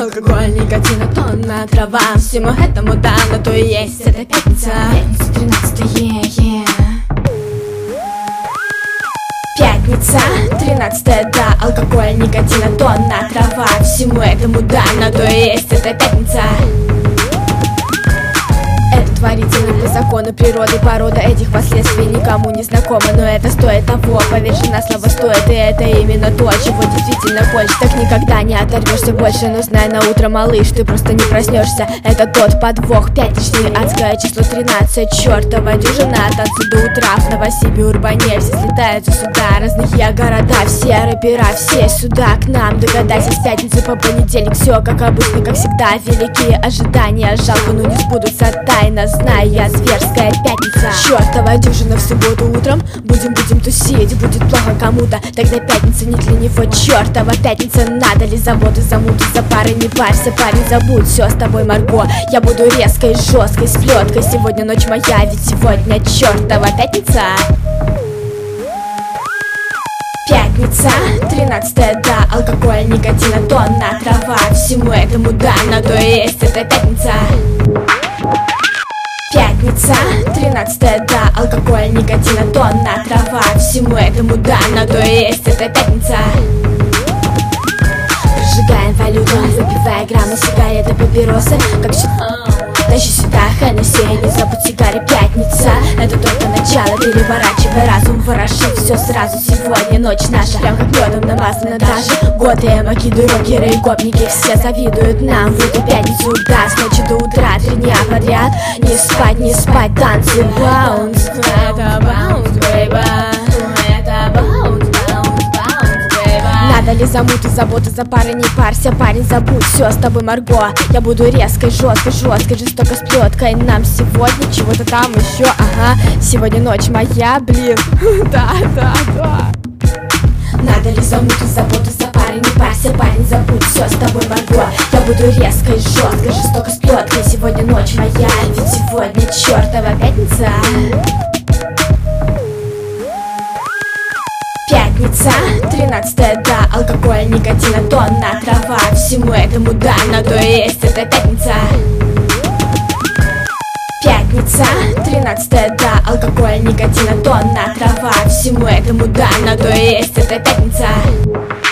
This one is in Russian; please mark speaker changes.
Speaker 1: алкоголь, никотин, тонна трава. Всему этому дано, то и есть эта пятница. Пятница, 13-е, Пятница, 13-е, да. Алкоголь, никотин, тонна трава. Всему этому дано, то и есть эта пятница. Это творительно по закону природы. Порода этих последствий никому не знакома, но это стоит того. Поверь же на слово стоит, и это именно то, чего действительно хочешь. Так никогда не оторвешься больше, но знай на утро, малыш, ты просто не проснешься. Это тот подвох, пятничный, адское число 13. Чертова дюжина, танцы до утра. В Новосибе, Урбане, все слетаются сюда. Разные города, все рэпера, все сюда к нам. Догадайся, с пятницы по понедельник все как обычно, как всегда. Великие ожидания, жалко, но не сбудутся. Тайна, знай я, зверская пятница. Чертова дюжина в субботу утром. Будем тусить, будет плохо кому-то. Тогда пятница не для него, чертова пятница. Надо ли заботы, замуты, за пары не парься, парень, забудь все с тобой, Марго. Я буду резкой, жесткой, с плеткой. Сегодня ночь моя, ведь сегодня чертова пятница. Пятница, 13-е, да. Алкоголь, никотин, тонна трава. Всему этому дано, то и есть эта пятница. Пятница, 13-е, да. Алкоголь, никотин, тонна трава. Всему этому дано, то и есть эта пятница. Прожигаем валюту, выпивая граммы, сигареты, папиросы. Как тащи сюда Хеннесси, не забудь сигаре. Пятница, это только начало. Переворачивай разум, вороши все сразу. Сегодня ночь наша, прям как медом намазана. Даже годы, макиды, рокеры и гопники все завидуют нам в эту пятницу. Да, с ночи до утра, 3 дня подряд. Не спать, танцы, баунс. Это баунс, бейба. Это баунс, баунс, баунс, бейба. Надо ли замуты, заботы, за пары не парься, парень, забудь все с тобой, Марго. Я буду резкой, жесткой, жестоко, с плеткой. Нам сегодня чего-то там еще, ага. Сегодня ночь моя, блин. Да. Надо ли замуты, заботы, за пары не парься, парень, забудь все с тобой, Марго. Я буду резкой, жестоко, с плеткой. Сегодня ночь моя, ведь сегодня чертова пятница. Пятница, 13-е, да. Алкоголь, никотин, тонна трава. Всему этому дано, то и есть эта пятница. Пятница, 13-е, да. Алкоголь, никотин, тонна трава. Всему этому дано, то и есть эта пятница.